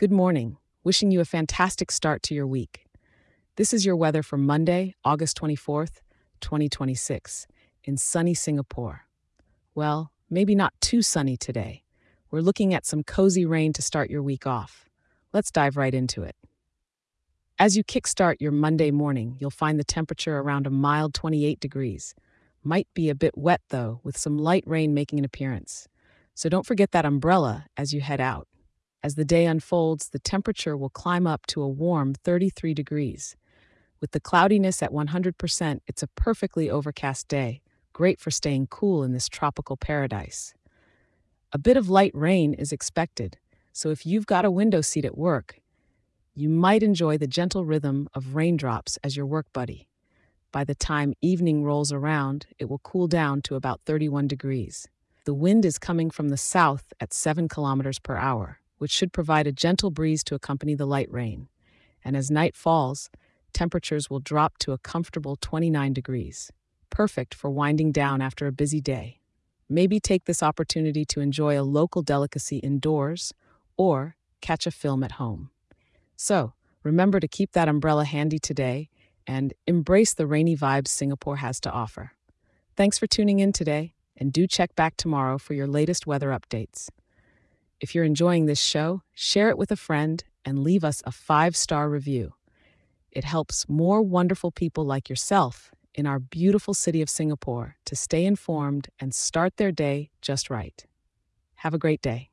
Good morning. Wishing you a fantastic start to your week. This is your weather for Monday, August 24th, 2026, in sunny Singapore. Well, maybe not too sunny today. We're looking at some cozy rain to start your week off. Let's dive right into it. As you kickstart your Monday morning, you'll find the temperature around a mild 28 degrees. Might be a bit wet though, with some light rain making an appearance. So don't forget that umbrella as you head out. As the day unfolds, the temperature will climb up to a warm 33 degrees. With the cloudiness at 100%, it's a perfectly overcast day, great for staying cool in this tropical paradise. A bit of light rain is expected, so if you've got a window seat at work, you might enjoy the gentle rhythm of raindrops as your work buddy. By the time evening rolls around, it will cool down to about 31 degrees. The wind is coming from the south at 7 kilometers per hour, which should provide a gentle breeze to accompany the light rain. And as night falls, temperatures will drop to a comfortable 29 degrees, perfect for winding down after a busy day. Maybe take this opportunity to enjoy a local delicacy indoors or catch a film at home. So, remember to keep that umbrella handy today and embrace the rainy vibes Singapore has to offer. Thanks for tuning in today, and do check back tomorrow for your latest weather updates. If you're enjoying this show, share it with a friend and leave us a 5-star review. It helps more wonderful people like yourself in our beautiful city of Singapore to stay informed and start their day just right. Have a great day.